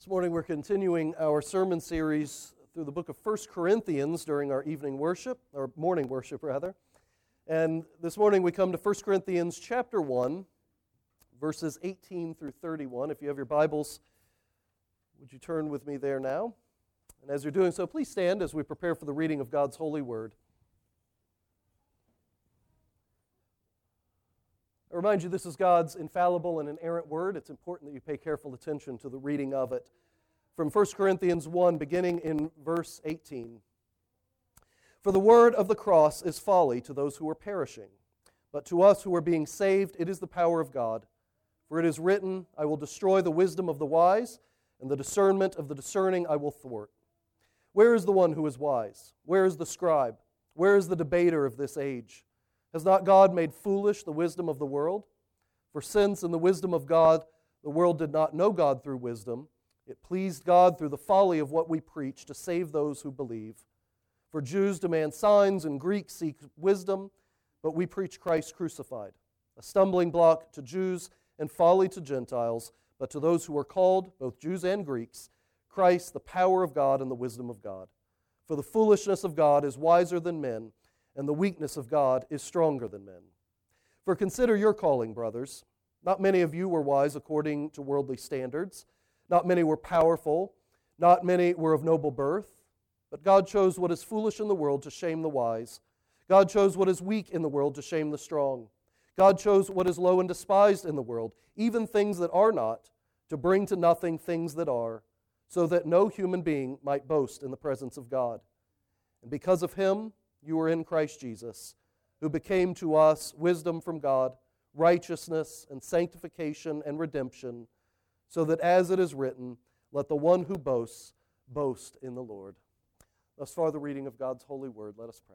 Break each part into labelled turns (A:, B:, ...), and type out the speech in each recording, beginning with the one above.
A: This morning we're continuing our sermon series through the book of 1 Corinthians during our evening worship, or morning worship rather. And this morning we come to 1 Corinthians chapter 1, verses 18 through 31. If you have your Bibles, would you turn with me there now? And as you're doing so, please stand as we prepare for the reading of God's holy word. I remind you, this is God's infallible and inerrant word. It's important that you pay careful attention to the reading of it. From 1 Corinthians 1, beginning in verse 18. For the word of the cross is folly to those who are perishing, but to us who are being saved it is the power of God. For it is written, I will destroy the wisdom of the wise, and the discernment of the discerning I will thwart. Where is the one who is wise? Where is the scribe? Where is the debater of this age? Has not God made foolish the wisdom of the world? For since in the wisdom of God the world did not know God through wisdom, it pleased God through the folly of what we preach to save those who believe. For Jews demand signs and Greeks seek wisdom, but we preach Christ crucified, a stumbling block to Jews and folly to Gentiles, but to those who are called, both Jews and Greeks, Christ the power of God and the wisdom of God. For the foolishness of God is wiser than men, and the weakness of God is stronger than men. For consider your calling, brothers. Not many of you were wise according to worldly standards. Not many were powerful. Not many were of noble birth. But God chose what is foolish in the world to shame the wise. God chose what is weak in the world to shame the strong. God chose what is low and despised in the world, even things that are not, to bring to nothing things that are, so that no human being might boast in the presence of God. And because of Him, you are in Christ Jesus, who became to us wisdom from God, righteousness and sanctification and redemption, so that as it is written, let the one who boasts, boast in the Lord. Thus far the reading of God's holy word. Let us pray.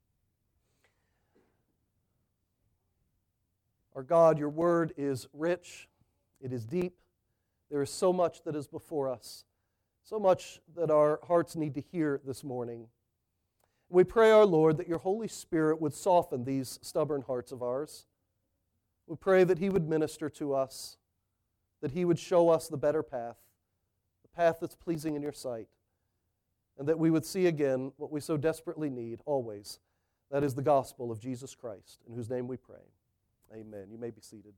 A: Our God, your word is rich, it is deep, there is so much that is before us, so much that our hearts need to hear this morning. We pray, our Lord, that your Holy Spirit would soften these stubborn hearts of ours. We pray that He would minister to us, that He would show us the better path, the path that's pleasing in your sight, and that we would see again what we so desperately need always. That is the gospel of Jesus Christ, in whose name we pray. Amen. You may be seated.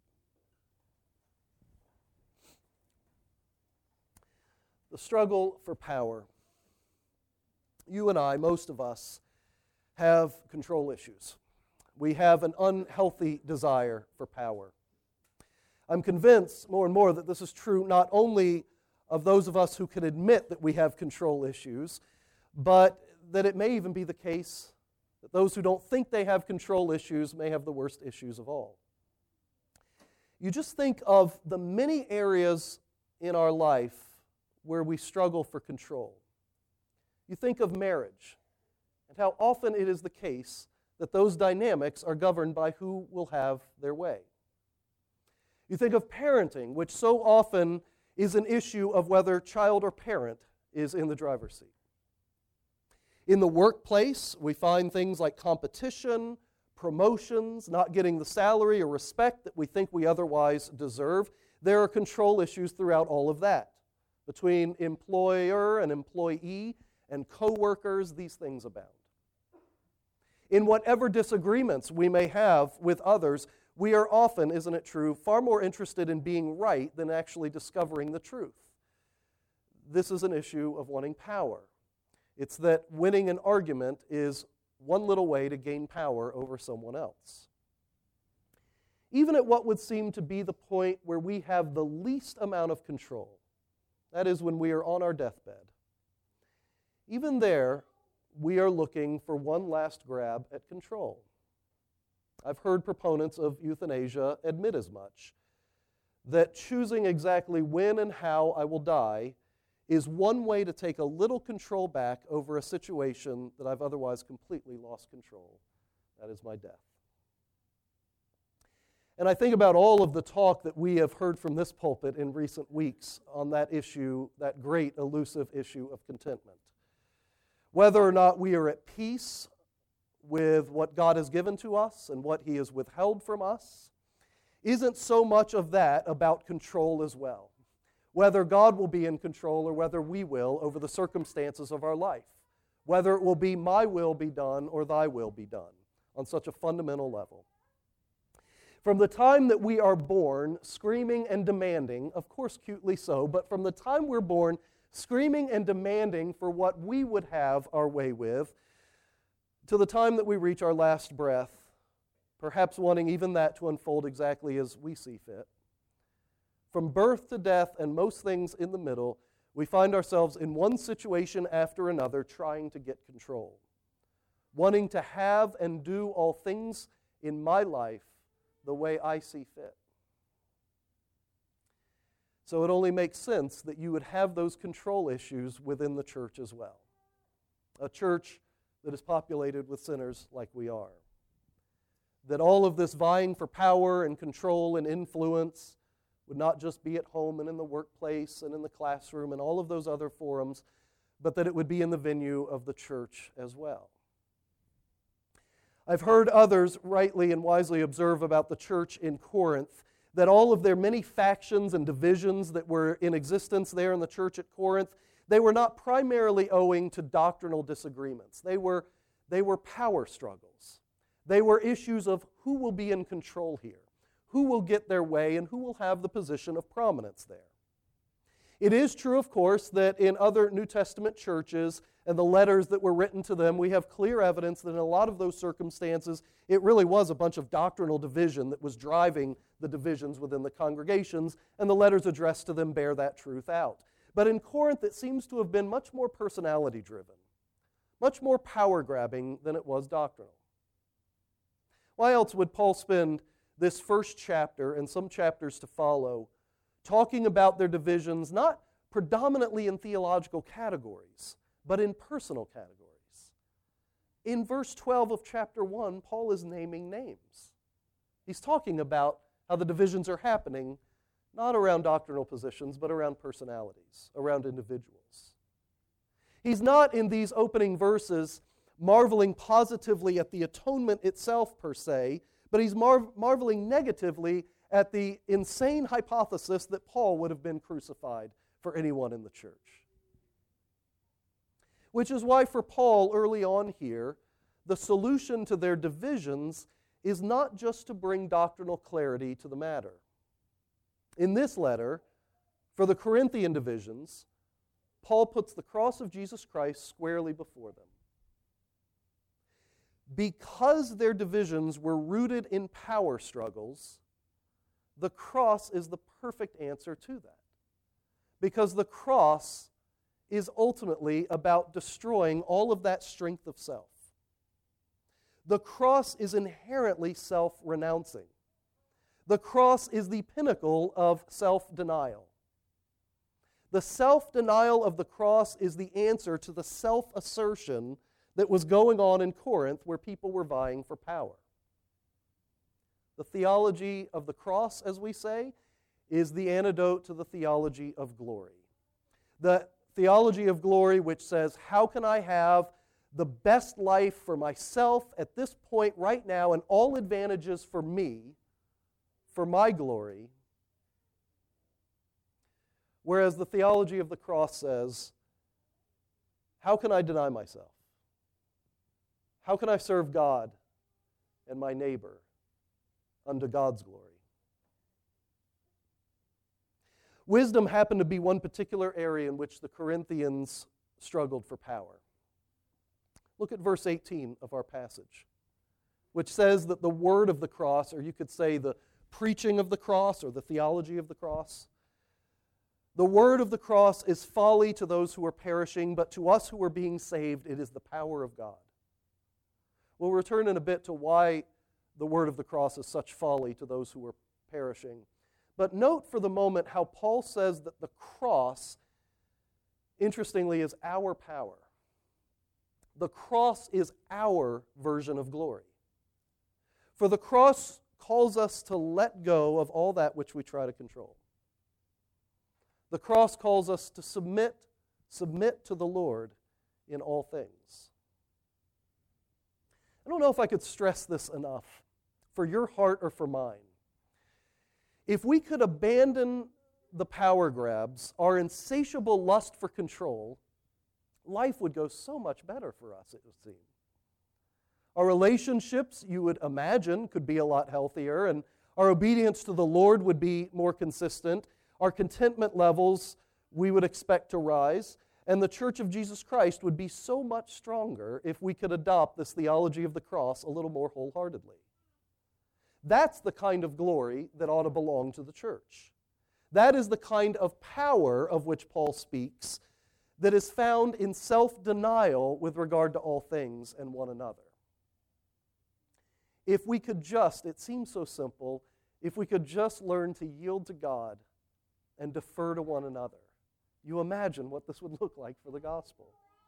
A: The struggle for power. You and I, most of us, have control issues. We have an unhealthy desire for power. I'm convinced more and more that this is true not only of those of us who can admit that we have control issues, but that it may even be the case that those who don't think they have control issues may have the worst issues of all. You just think of the many areas in our life where we struggle for control. You think of marriage and how often it is the case that those dynamics are governed by who will have their way. You think of parenting, which so often is an issue of whether child or parent is in the driver's seat. In the workplace, we find things like competition, promotions, not getting the salary or respect that we think we otherwise deserve. There are control issues throughout all of that. Between employer and employee and co-workers, these things abound. In whatever disagreements we may have with others, we are often, isn't it true, far more interested in being right than actually discovering the truth. This is an issue of wanting power. It's that winning an argument is one little way to gain power over someone else. Even at what would seem to be the point where we have the least amount of control, that is when we are on our deathbed, even there, we are looking for one last grab at control. I've heard proponents of euthanasia admit as much, that choosing exactly when and how I will die is one way to take a little control back over a situation that I've otherwise completely lost control. That is my death. And I think about all of the talk that we have heard from this pulpit in recent weeks on that issue, that great elusive issue of contentment. Whether or not we are at peace with what God has given to us and what He has withheld from us, isn't so much of that about control as well. whether God will be in control or whether we will over the circumstances of our life, whether it will be my will be done or thy will be done on such a fundamental level. From the time that we are born, screaming and demanding, of course cutely so, but from the time we're born, screaming and demanding for what we would have our way with, to the time that we reach our last breath, perhaps wanting even that to unfold exactly as we see fit. From birth to death and most things in the middle, we find ourselves in one situation after another trying to get control, wanting to have and do all things in my life the way I see fit. So it only makes sense that you would have those control issues within the church as well. A church that is populated with sinners like we are. That all of this vying for power and control and influence would not just be at home and in the workplace and in the classroom and all of those other forums, but that it would be in the venue of the church as well. I've heard others rightly and wisely observe about the church in Corinth that all of their many factions and divisions that were in existence there in the church at Corinth, they were not primarily owing to doctrinal disagreements. They were power struggles. They were issues of who will be in control here, who will get their way, and who will have the position of prominence there. It is true, of course, that in other New Testament churches and the letters that were written to them, we have clear evidence that in a lot of those circumstances, it really was a bunch of doctrinal division that was driving the divisions within the congregations, and the letters addressed to them bear that truth out. But in Corinth, it seems to have been much more personality-driven, much more power-grabbing than it was doctrinal. Why else would Paul spend this first chapter and some chapters to follow talking about their divisions not predominantly in theological categories, but in personal categories? In verse 12 of chapter 1, Paul is naming names. He's talking about how the divisions are happening not around doctrinal positions, but around personalities, around individuals. He's not in these opening verses marveling positively at the atonement itself per se, but he's marveling negatively at the insane hypothesis that Paul would have been crucified for anyone in the church. Which is why for Paul early on here, the solution to their divisions is not just to bring doctrinal clarity to the matter. In this letter, for the Corinthian divisions, Paul puts the cross of Jesus Christ squarely before them. Because their divisions were rooted in power struggles, the cross is the perfect answer to that. Because the cross is ultimately about destroying all of that strength of self. The cross is inherently self-renouncing. The cross is the pinnacle of self-denial. The self-denial of the cross is the answer to the self-assertion that was going on in Corinth where people were vying for power. The theology of the cross, as we say, is the antidote to the theology of glory. The theology of glory which says, how can I have the best life for myself at this point right now and all advantages for me, for my glory? Whereas the theology of the cross says, how can I deny myself? How can I serve God and my neighbor unto God's glory? Wisdom happened to be one particular area in which the Corinthians struggled for power. Look at verse 18 of our passage, which says that the word of the cross, or you could say the preaching of the cross or the theology of the cross, the word of the cross is folly to those who are perishing, but to us who are being saved, it is the power of God. We'll return in a bit to why the word of the cross is such folly to those who are perishing. But note for the moment how Paul says that the cross, interestingly, is our power. The cross is our version of glory. For the cross calls us to let go of all that which we try to control. The cross calls us to submit to the Lord in all things. I don't know if I could stress this enough for your heart or for mine. If we could abandon the power grabs, our insatiable lust for control, life would go so much better for us, it would seem. Our relationships, you would imagine, could be a lot healthier, and our obedience to the Lord would be more consistent. Our contentment levels, we would expect to rise, and the Church of Jesus Christ would be so much stronger if we could adopt this theology of the cross a little more wholeheartedly. That's the kind of glory that ought to belong to the church. That is the kind of power of which Paul speaks that is found in self-denial with regard to all things and one another. If we could just, it seems so simple, if we could just learn to yield to God and defer to one another, you imagine what this would look like for the gospel.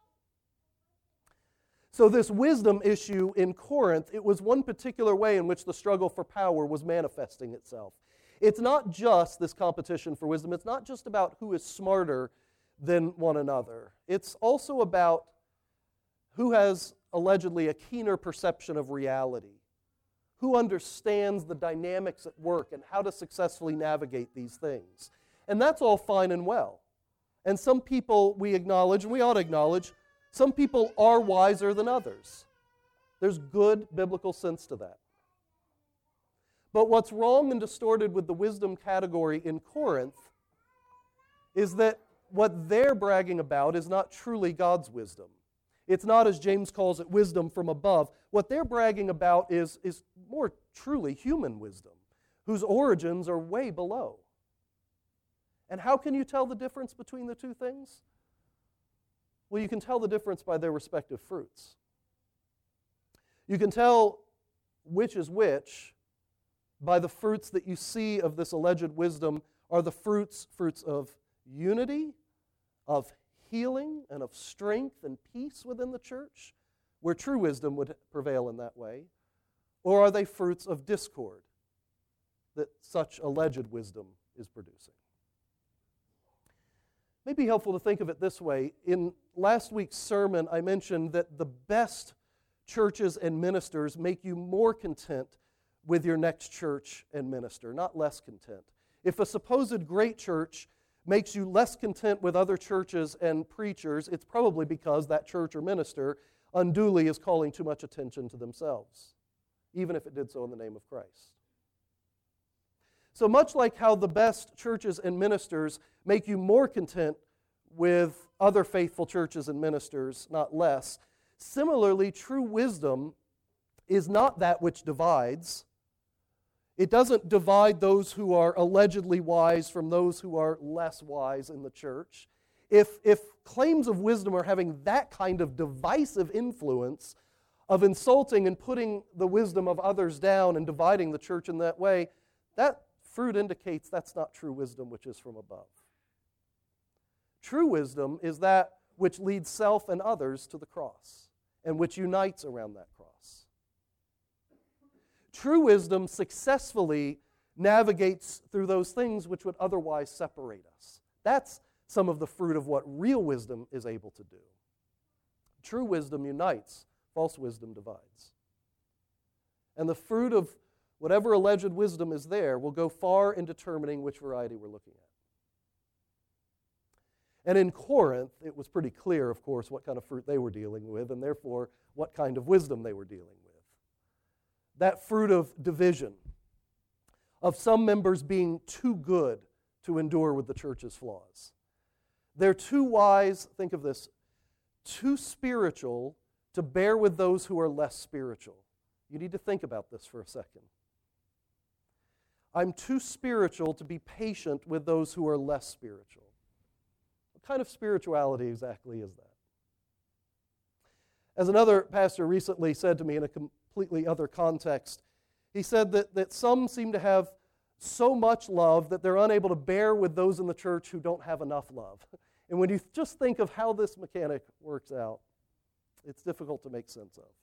A: So this wisdom issue in Corinth, it was one particular way in which the struggle for power was manifesting itself. It's not just this competition for wisdom. It's not just about who is smarter than one another. It's also about who has allegedly a keener perception of reality, who understands the dynamics at work and how to successfully navigate these things. And that's all fine and well. And some people we acknowledge, and we ought to acknowledge, some people are wiser than others. There's good biblical sense to that. But what's wrong and distorted with the wisdom category in Corinth is that what they're bragging about is not truly God's wisdom. It's not, as James calls it, wisdom from above. What they're bragging about is more truly human wisdom, whose origins are way below. And how can you tell the difference between the two things? Well, you can tell the difference by their respective fruits. You can tell which is which by the fruits that you see of this alleged wisdom are the fruits of unity, of healing, and of strength and peace within the church, where true wisdom would prevail in that way, or are they fruits of discord that such alleged wisdom is producing? It may be helpful to think of it this way. In last week's sermon, I mentioned that the best churches and ministers make you more content with your next church and minister, not less content. If a supposed great church makes you less content with other churches and preachers, it's probably because that church or minister unduly is calling too much attention to themselves, even if it did so in the name of Christ. So much like how the best churches and ministers make you more content with other faithful churches and ministers, not less, similarly, true wisdom is not that which divides. It doesn't divide those who are allegedly wise from those who are less wise in the church. If claims of wisdom are having that kind of divisive influence of insulting and putting the wisdom of others down and dividing the church in that way, that fruit indicates that's not true wisdom which is from above. True wisdom is that which leads self and others to the cross and which unites around that cross. True wisdom successfully navigates through those things which would otherwise separate us. That's some of the fruit of what real wisdom is able to do. True wisdom unites, false wisdom divides. And the fruit of whatever alleged wisdom is there will go far in determining which variety we're looking at. And in Corinth, it was pretty clear, of course, what kind of fruit they were dealing with, and therefore what kind of wisdom they were dealing with. That fruit of division, of some members being too good to endure with the church's flaws. They're too wise, think of this, too spiritual to bear with those who are less spiritual. You need to think about this for a second. I'm too spiritual to be patient with those who are less spiritual. What kind of spirituality exactly is that? As another pastor recently said to me in a completely other context, he said that some seem to have so much love that they're unable to bear with those in the church who don't have enough love. And when you just think of how this mechanic works out, it's difficult to make sense of.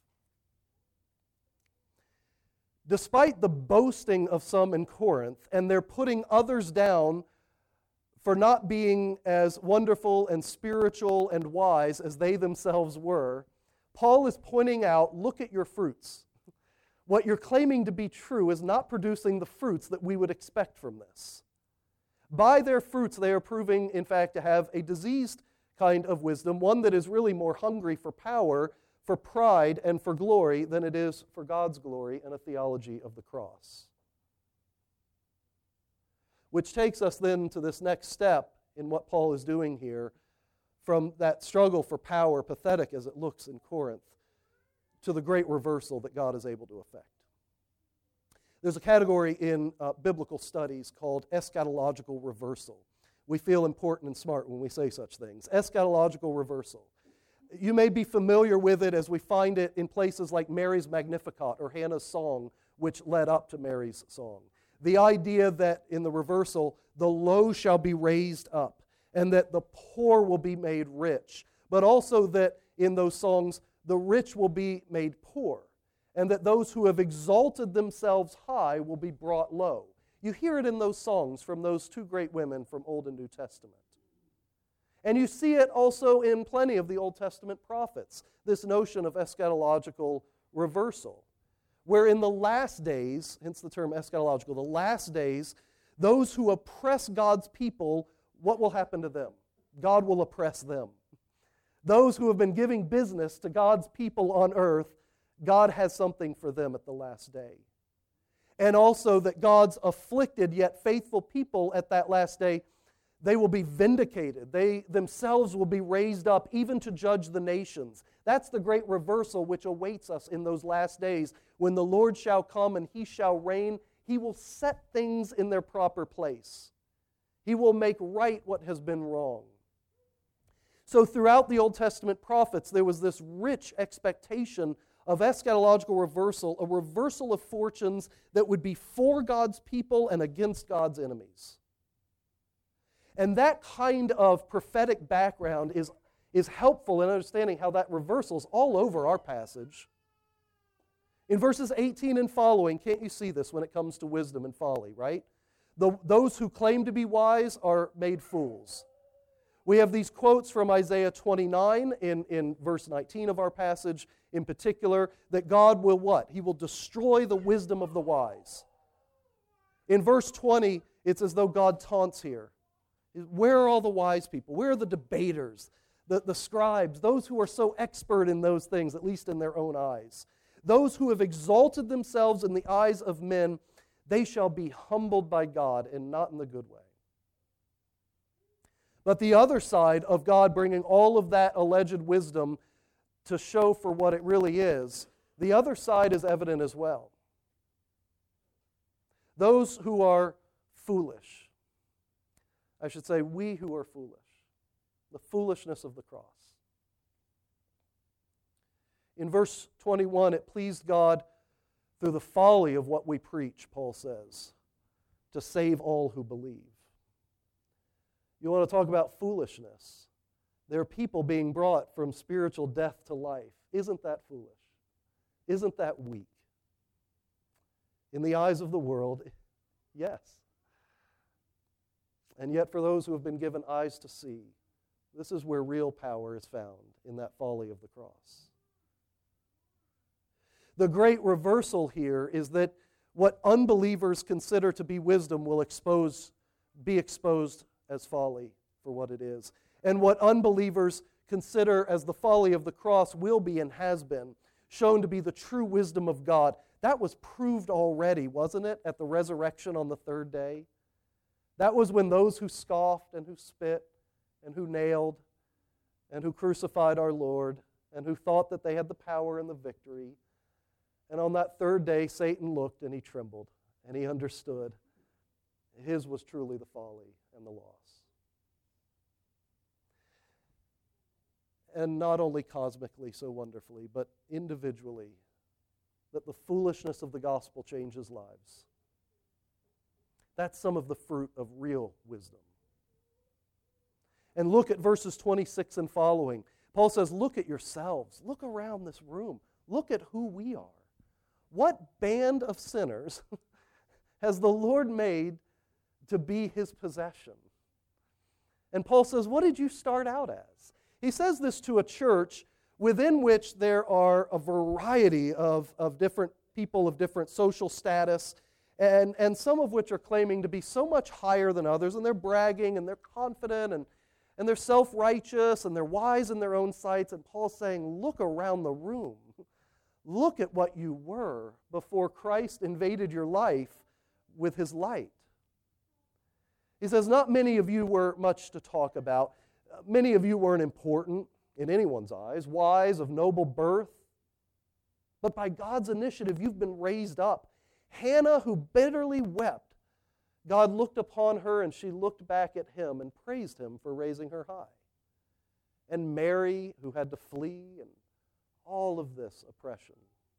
A: Despite the boasting of some in Corinth, and they're putting others down for not being as wonderful and spiritual and wise as they themselves were, Paul is pointing out, look at your fruits. What you're claiming to be true is not producing the fruits that we would expect from this. By their fruits, they are proving, in fact, to have a diseased kind of wisdom, one that is really more hungry for power, for pride, and for glory than it is for God's glory and a theology of the cross. Which takes us then to this next step in what Paul is doing here, from that struggle for power, pathetic as it looks in Corinth, to the great reversal that God is able to effect. There's a category in biblical studies called eschatological reversal. We feel important and smart when we say such things. Eschatological reversal. You may be familiar with it as we find it in places like Mary's Magnificat or Hannah's song, which led up to Mary's song. The idea that in the reversal, the low shall be raised up, and that the poor will be made rich, but also that in those songs, the rich will be made poor, and that those who have exalted themselves high will be brought low. You hear it in those songs from those two great women from Old and New Testament. And you see it also in plenty of the Old Testament prophets, this notion of eschatological reversal, where in the last days, hence the term eschatological, the last days, those who oppress God's people, what will happen to them? God will oppress them. Those who have been giving business to God's people on earth, God has something for them at the last day. And also that God's afflicted yet faithful people at that last day, they will be vindicated. They themselves will be raised up even to judge the nations. That's the great reversal which awaits us in those last days. When the Lord shall come and He shall reign, He will set things in their proper place. He will make right what has been wrong. So throughout the Old Testament prophets, there was this rich expectation of eschatological reversal, a reversal of fortunes that would be for God's people and against God's enemies. And that kind of prophetic background is helpful in understanding how that reversal is all over our passage. In verses 18 and following, can't you see this when it comes to wisdom and folly, right? Those who claim to be wise are made fools. We have these quotes from Isaiah 29 in verse 19 of our passage in particular, that God will what? He will destroy the wisdom of the wise. In verse 20, it's as though God taunts here. Where are all the wise people? Where are the debaters, the scribes, those who are so expert in those things, at least in their own eyes? Those who have exalted themselves in the eyes of men, they shall be humbled by God, and not in the good way. But the other side of God bringing all of that alleged wisdom to show for what it really is, the other side is evident as well. Those who are foolish, I should say, we who are foolish, the foolishness of the cross. In verse 21, it pleased God through the folly of what we preach, Paul says, to save all who believe. You want to talk about foolishness? There are people being brought from spiritual death to life. Isn't that foolish? Isn't that weak? In the eyes of the world, yes. And yet for those who have been given eyes to see, this is where real power is found, in that folly of the cross. The great reversal here is that what unbelievers consider to be wisdom will be exposed as folly for what it is. And what unbelievers consider as the folly of the cross will be and has been shown to be the true wisdom of God. That was proved already, wasn't it, at the resurrection on the third day? That was when those who scoffed and who spit and who nailed and who crucified our Lord and who thought that they had the power and the victory. And on that third day, Satan looked and he trembled and he understood his was truly the folly and the loss. And not only cosmically so wonderfully, but individually, that the foolishness of the gospel changes lives. That's some of the fruit of real wisdom. And look at verses 26 and following. Paul says, look at yourselves. Look around this room. Look at who we are. What band of sinners has the Lord made to be His possession? And Paul says, what did you start out as? He says this to a church within which there are a variety of different people of different social status and some of which are claiming to be so much higher than others, and they're bragging, and they're confident, and they're self-righteous, and they're wise in their own sights. And Paul's saying, look around the room. Look at what you were before Christ invaded your life with his light. He says, not many of you were much to talk about. Many of you weren't important in anyone's eyes, wise, of noble birth. But by God's initiative, you've been raised up. Hannah, who bitterly wept, God looked upon her and she looked back at him and praised him for raising her high. And Mary, who had to flee, and all of this oppression.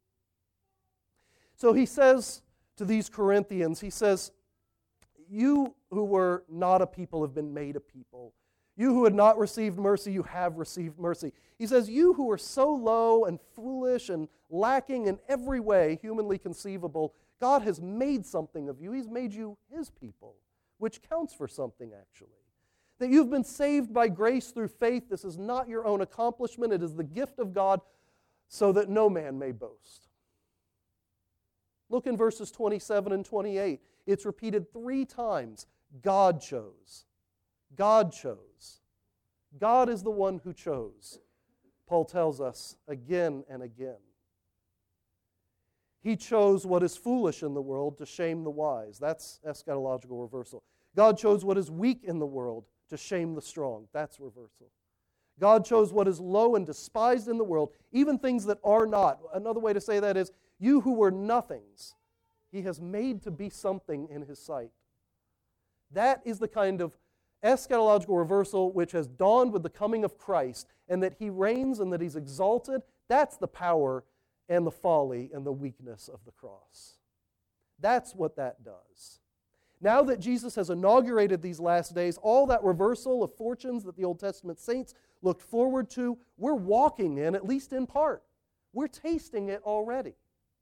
A: So he says to these Corinthians, he says, you who were not a people have been made a people. You who had not received mercy, you have received mercy. He says, you who are so low and foolish and lacking in every way humanly conceivable, God has made something of you. He's made you his people, which counts for something actually. That you've been saved by grace through faith. This is not your own accomplishment. It is the gift of God, so that no man may boast. Look in verses 27 and 28. It's repeated 3 times. God chose. God chose. God is the one who chose. Paul tells us again and again. He chose what is foolish in the world to shame the wise. That's eschatological reversal. God chose what is weak in the world to shame the strong. That's reversal. God chose what is low and despised in the world, even things that are not. Another way to say that is, you who were nothings, he has made to be something in his sight. That is the kind of eschatological reversal which has dawned with the coming of Christ, and that he reigns and that he's exalted. That's the power and the folly and the weakness of the cross. That's what that does. Now that Jesus has inaugurated these last days, all that reversal of fortunes that the Old Testament saints looked forward to, we're walking in, at least in part. We're tasting it already.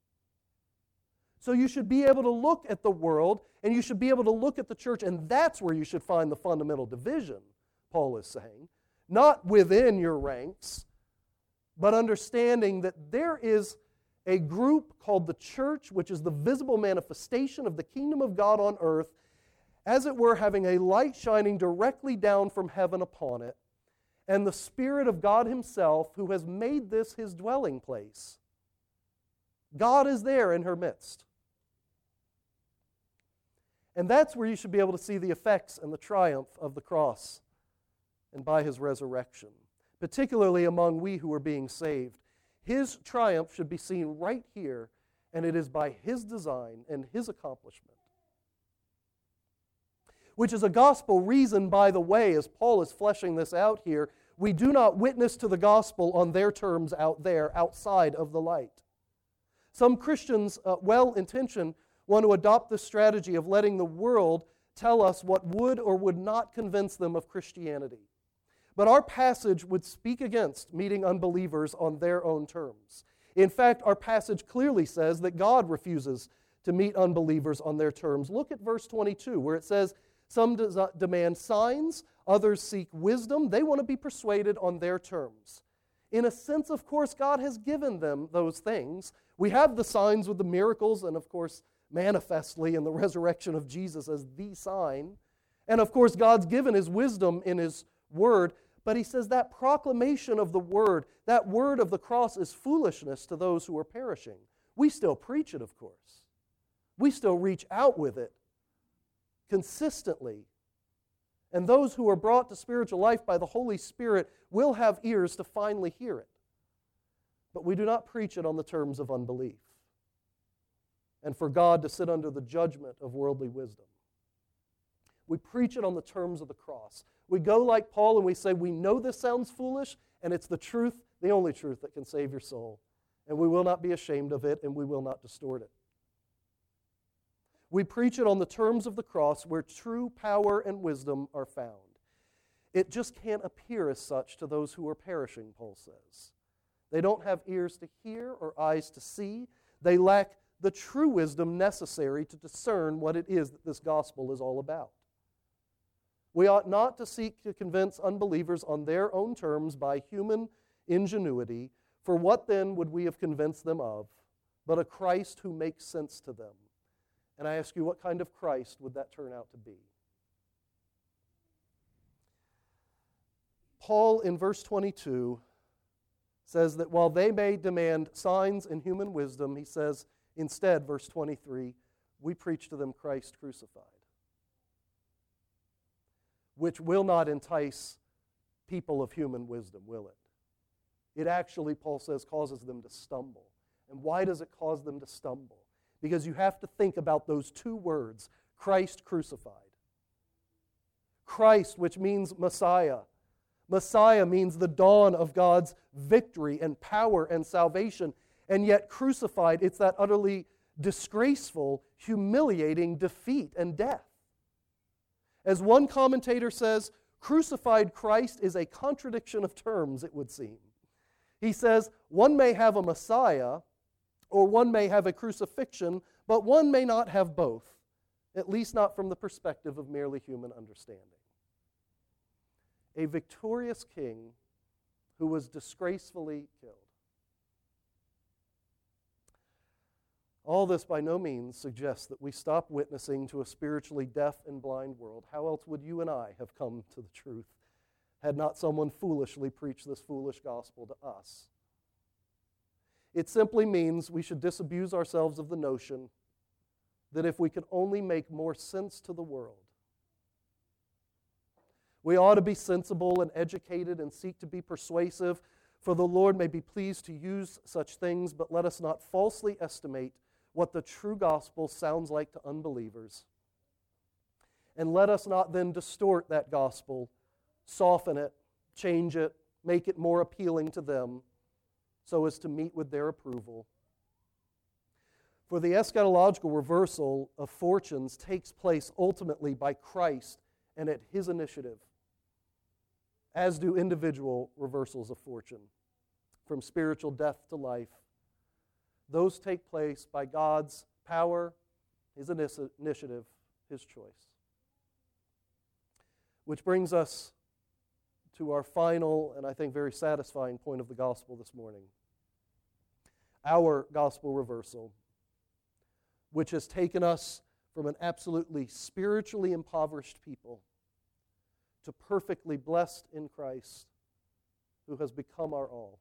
A: So you should be able to look at the world, and you should be able to look at the church, and that's where you should find the fundamental division, Paul is saying. Not within your ranks, but understanding that there is a group called the church, which is the visible manifestation of the kingdom of God on earth, as it were, having a light shining directly down from heaven upon it, and the Spirit of God himself, who has made this his dwelling place. God is there in her midst. And that's where you should be able to see the effects and the triumph of the cross and by his resurrection, particularly among we who are being saved. His triumph should be seen right here, and it is by his design and his accomplishment. Which is a gospel reason, by the way, as Paul is fleshing this out here, we do not witness to the gospel on their terms out there, outside of the light. Some Christians, well-intentioned, want to adopt this strategy of letting the world tell us what would or would not convince them of Christianity. But our passage would speak against meeting unbelievers on their own terms. In fact, our passage clearly says that God refuses to meet unbelievers on their terms. Look at verse 22, where it says, some demand signs, others seek wisdom. They want to be persuaded on their terms. In a sense, of course, God has given them those things. We have the signs with the miracles, and of course, manifestly in the resurrection of Jesus as the sign. And of course, God's given his wisdom in his word. But he says that proclamation of the word, that word of the cross, is foolishness to those who are perishing. We still preach it, of course. We still reach out with it consistently. And those who are brought to spiritual life by the Holy Spirit will have ears to finally hear it. But we do not preach it on the terms of unbelief, and for God to sit under the judgment of worldly wisdom. We preach it on the terms of the cross. We go like Paul and we say, we know this sounds foolish, and it's the truth, the only truth that can save your soul. And we will not be ashamed of it, and we will not distort it. We preach it on the terms of the cross, where true power and wisdom are found. It just can't appear as such to those who are perishing, Paul says. They don't have ears to hear or eyes to see. They lack the true wisdom necessary to discern what it is that this gospel is all about. We ought not to seek to convince unbelievers on their own terms by human ingenuity, for what then would we have convinced them of, but a Christ who makes sense to them, And I ask you, what kind of Christ would that turn out to be? Paul, in verse 22, says that while they may demand signs and human wisdom, he says, instead, verse 23, we preach to them Christ crucified, which will not entice people of human wisdom, will it? It actually, Paul says, causes them to stumble. And why does it cause them to stumble? Because you have to think about those two words, Christ crucified. Christ, which means Messiah. Messiah means the dawn of God's victory and power and salvation. And yet crucified, it's that utterly disgraceful, humiliating defeat and death. As one commentator says, crucified Christ is a contradiction of terms, it would seem. He says, one may have a Messiah, or one may have a crucifixion, but one may not have both, at least not from the perspective of merely human understanding. A victorious king who was disgracefully killed. All this by no means suggests that we stop witnessing to a spiritually deaf and blind world. How else would you and I have come to the truth had not someone foolishly preached this foolish gospel to us? It simply means we should disabuse ourselves of the notion that if we could only make more sense to the world, we ought to be sensible and educated and seek to be persuasive, for the Lord may be pleased to use such things, but let us not falsely estimate what the true gospel sounds like to unbelievers. And let us not then distort that gospel, soften it, change it, make it more appealing to them, so as to meet with their approval. For the eschatological reversal of fortunes takes place ultimately by Christ and at His initiative, as do individual reversals of fortune, from spiritual death to life. Those take place by God's power, His initiative, His choice. Which brings us to our final and I think very satisfying point of the gospel this morning. Our gospel reversal, which has taken us from an absolutely spiritually impoverished people to perfectly blessed in Christ, who has become our all.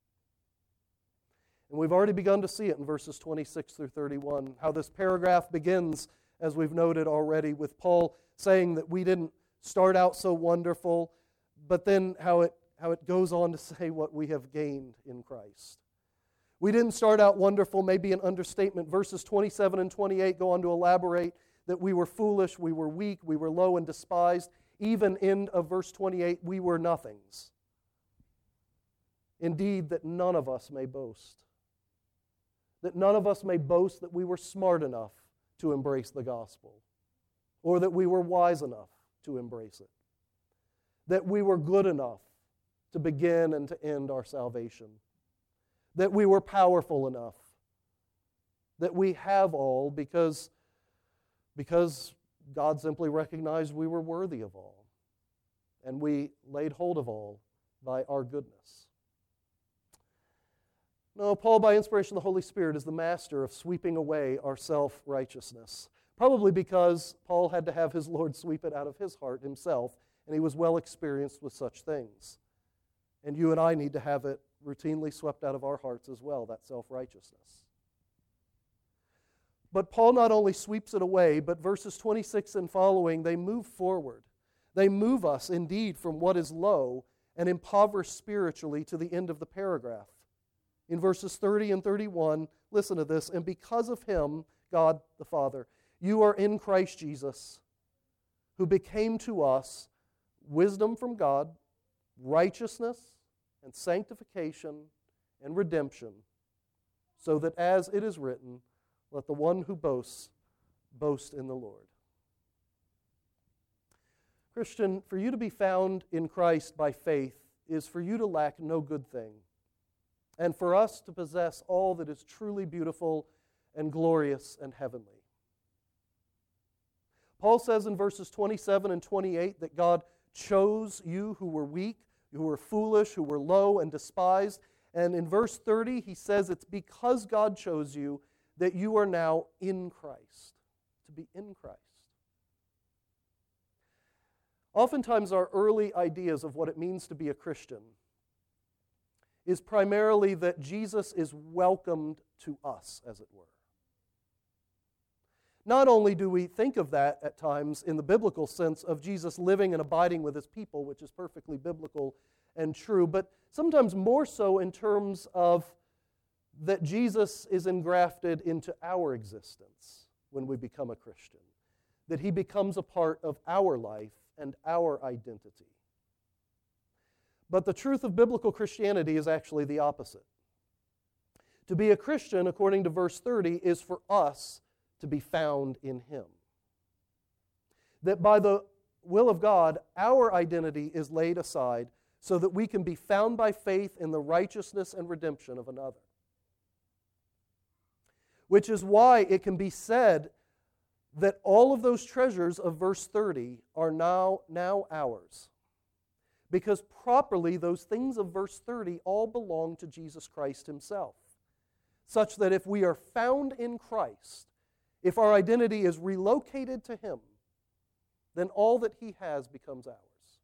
A: And we've already begun to see it in verses 26 through 31, how this paragraph begins, as we've noted already, with Paul saying that we didn't start out so wonderful, but then how it goes on to say what we have gained in Christ. We didn't start out wonderful, maybe an understatement. Verses 27 and 28 go on to elaborate that we were foolish, we were weak, we were low and despised. Even end of verse 28, we were nothings. Indeed, that none of us may boast. That none of us may boast that we were smart enough to embrace the gospel, or that we were wise enough to embrace it, that we were good enough to begin and to end our salvation, that we were powerful enough, that we have all because God simply recognized we were worthy of all, and we laid hold of all by our goodness. No, Paul, by inspiration of the Holy Spirit, is the master of sweeping away our self-righteousness, probably because Paul had to have his Lord sweep it out of his heart himself, and he was well experienced with such things. And you and I need to have it routinely swept out of our hearts as well, that self-righteousness. But Paul not only sweeps it away, but verses 26 and following, they move forward. They move us, indeed, from what is low and impoverished spiritually to the end of the paragraph. In verses 30 and 31, listen to this, and because of Him, God the Father, you are in Christ Jesus, who became to us wisdom from God, righteousness and sanctification and redemption, so that as it is written, let the one who boasts, boast in the Lord. Christian, for you to be found in Christ by faith is for you to lack no good thing, and for us to possess all that is truly beautiful and glorious and heavenly. Paul says in verses 27 and 28 that God chose you who were weak, who were foolish, who were low and despised. And in verse 30, he says it's because God chose you that you are now in Christ. to be in Christ. Oftentimes our early ideas of what it means to be a Christian is primarily that Jesus is welcomed to us, as it were. Not only do we think of that at times in the biblical sense of Jesus living and abiding with his people, which is perfectly biblical and true, but sometimes more so in terms of that Jesus is engrafted into our existence when we become a Christian, that he becomes a part of our life and our identity. But the truth of biblical Christianity is actually the opposite. To be a Christian, according to verse 30, is for us to be found in him. That by the will of God, our identity is laid aside so that we can be found by faith in the righteousness and redemption of another. Which is why it can be said that all of those treasures of verse 30 are now ours. Because properly, those things of verse 30 all belong to Jesus Christ himself. Such that if we are found in Christ, if our identity is relocated to him, then all that he has becomes ours.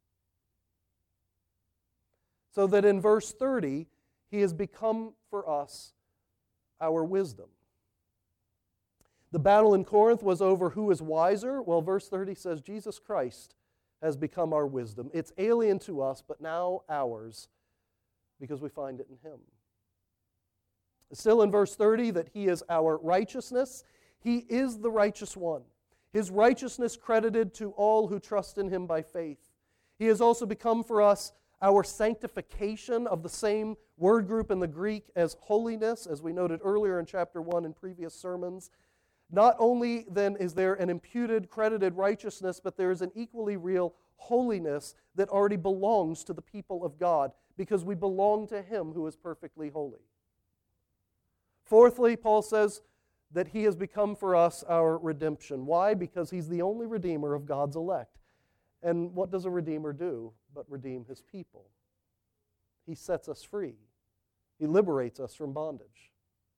A: So that in verse 30, he has become for us our wisdom. The battle in Corinth was over who is wiser. Well, verse 30 says Jesus Christ has become our wisdom. It's alien to us, but now ours, because we find it in him. Still in verse 30, that he is our righteousness. He is the righteous one. His righteousness credited to all who trust in him by faith. He has also become for us our sanctification, of the same word group in the Greek as holiness, as we noted earlier in chapter 1 in previous sermons. Not only then is there an imputed, credited righteousness, but there is an equally real holiness that already belongs to the people of God, because we belong to him who is perfectly holy. Fourthly, Paul says that he has become for us our redemption. Why? Because he's the only redeemer of God's elect. And what does a redeemer do but redeem his people? He sets us free. He liberates us from bondage.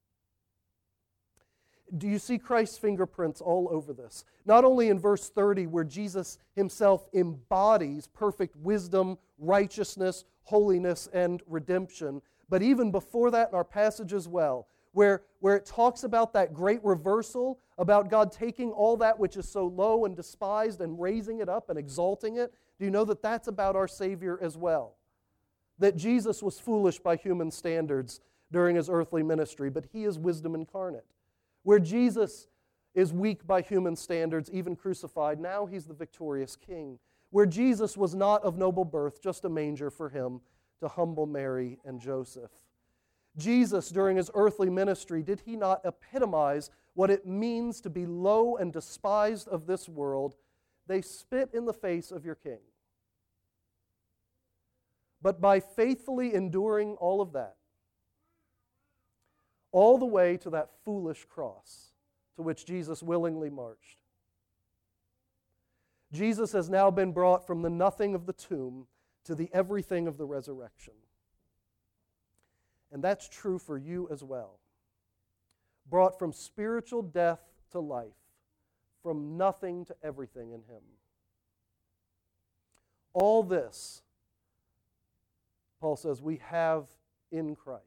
A: Do you see Christ's fingerprints all over this? Not only in verse 30, where Jesus himself embodies perfect wisdom, righteousness, holiness, and redemption, but even before that in our passage as well, where it talks about that great reversal, about God taking all that which is so low and despised and raising it up and exalting it. Do you know that that's about our Savior as well? That Jesus was foolish by human standards during his earthly ministry, but he is wisdom incarnate. Where Jesus is weak by human standards, even crucified, now he's the victorious King. Where Jesus was not of noble birth, just a manger for him to humble Mary and Joseph. Jesus, during his earthly ministry, did he not epitomize what it means to be low and despised of this world? They spit in the face of your King. But by faithfully enduring all of that, all the way to that foolish cross to which Jesus willingly marched, Jesus has now been brought from the nothing of the tomb to the everything of the resurrection. And that's true for you as well. Brought from spiritual death to life, from nothing to everything in him. All this, Paul says, we have in Christ.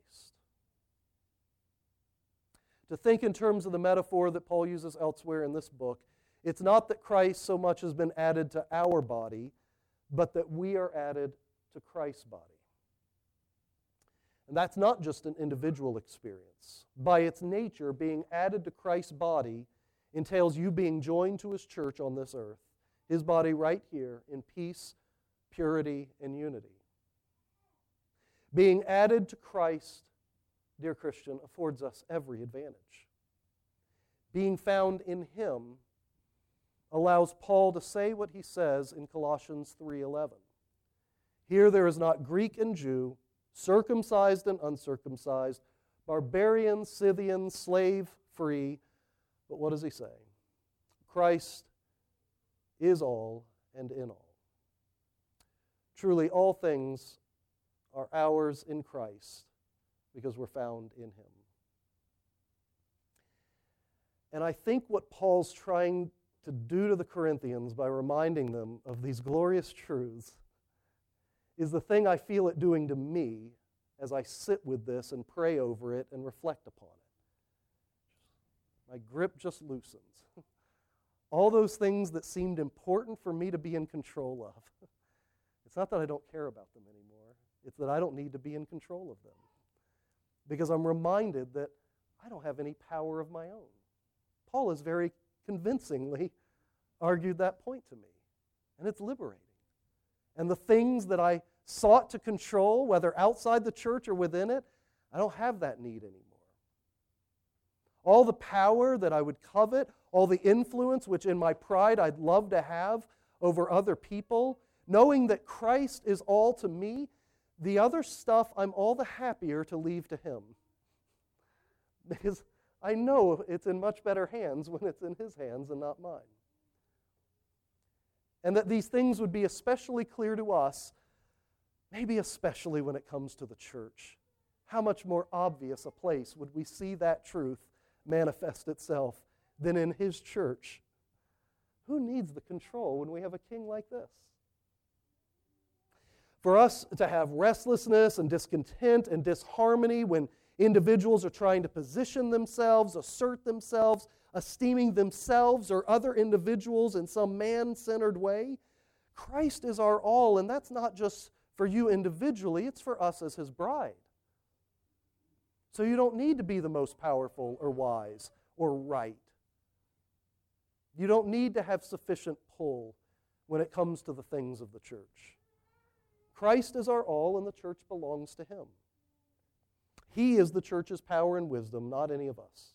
A: To think in terms of the metaphor that Paul uses elsewhere in this book, it's not that Christ so much has been added to our body, but that we are added to Christ's body. And that's not just an individual experience. By its nature, being added to Christ's body entails you being joined to his church on this earth, his body right here, in peace, purity, and unity. Being added to Christ, dear Christian, affords us every advantage. Being found in him allows Paul to say what he says in Colossians 3:11. Here there is not Greek and Jew, circumcised and uncircumcised, barbarian, Scythian, slave, free. But what does he say? Christ is all and in all. Truly, all things are ours in Christ because we're found in him. And I think what Paul's trying to do to the Corinthians by reminding them of these glorious truths is the thing I feel it doing to me as I sit with this and pray over it and reflect upon it. My grip just loosens. All those things that seemed important for me to be in control of. It's not that I don't care about them anymore. It's that I don't need to be in control of them. Because I'm reminded that I don't have any power of my own. Paul has very convincingly argued that point to me. And it's liberating. And the things that I sought to control, whether outside the church or within it, I don't have that need anymore. All the power that I would covet, all the influence which in my pride I'd love to have over other people, knowing that Christ is all to me, the other stuff I'm all the happier to leave to Him. Because I know it's in much better hands when it's in His hands and not mine. And that these things would be especially clear to us, maybe especially when it comes to the church. How much more obvious a place would we see that truth manifest itself than in His church? Who needs the control when we have a king like this? For us to have restlessness and discontent and disharmony when individuals are trying to position themselves, assert themselves, esteeming themselves or other individuals in some man-centered way, Christ is our all, and that's not just for you individually, it's for us as His bride. So you don't need to be the most powerful or wise or right. You don't need to have sufficient pull when it comes to the things of the church. Christ is our all, and the church belongs to Him. He is the church's power and wisdom, not any of us.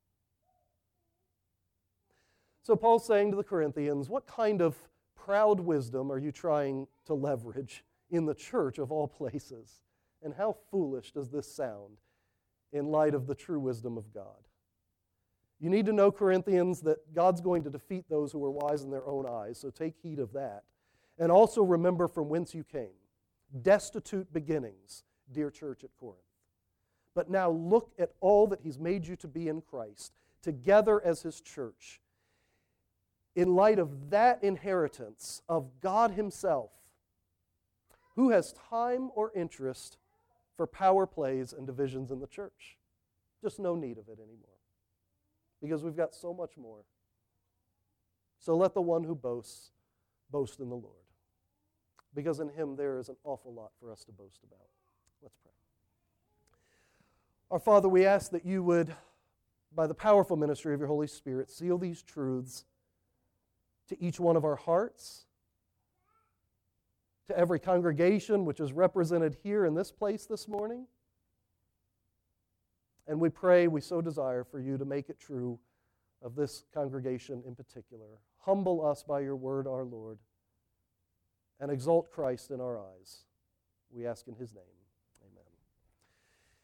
A: So Paul's saying to the Corinthians, what kind of proud wisdom are you trying to leverage in the church of all places? And how foolish does this sound in light of the true wisdom of God? You need to know, Corinthians, that God's going to defeat those who are wise in their own eyes, so take heed of that. And also remember from whence you came. Destitute beginnings, dear church at Corinth. But now look at all that He's made you to be in Christ, together as His church. In light of that inheritance of God Himself, who has time or interest for power plays and divisions in the church? Just no need of it anymore. Because we've got so much more. So let the one who boasts, boast in the Lord. Because in Him there is an awful lot for us to boast about. Let's pray. Our Father, we ask that You would, by the powerful ministry of Your Holy Spirit, seal these truths to each one of our hearts, to every congregation which is represented here in this place this morning. And we pray, we so desire for You to make it true of this congregation in particular. Humble us by Your word, our Lord, and exalt Christ in our eyes. We ask in His name.